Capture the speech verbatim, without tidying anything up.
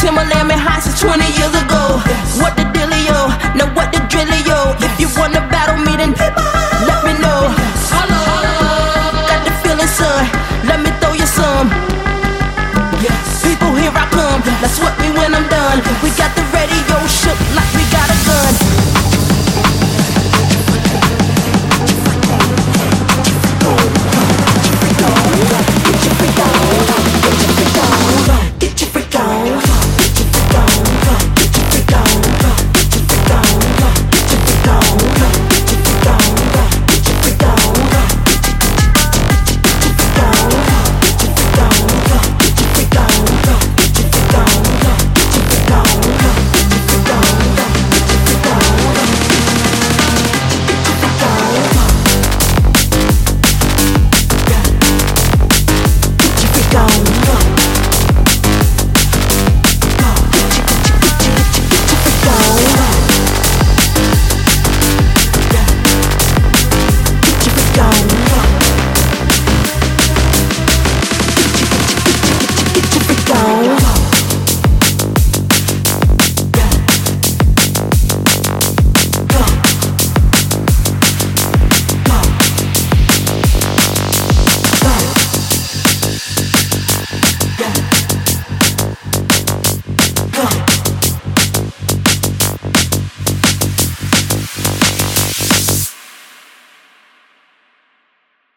Timberland been hot since twenty years ago. What the dealio? Now what the drillio? If you wanna battle me, then let me know. Got the feeling, son. Let me throw you some. People, here I come. Now sweat me when I'm done. We got the radio shook like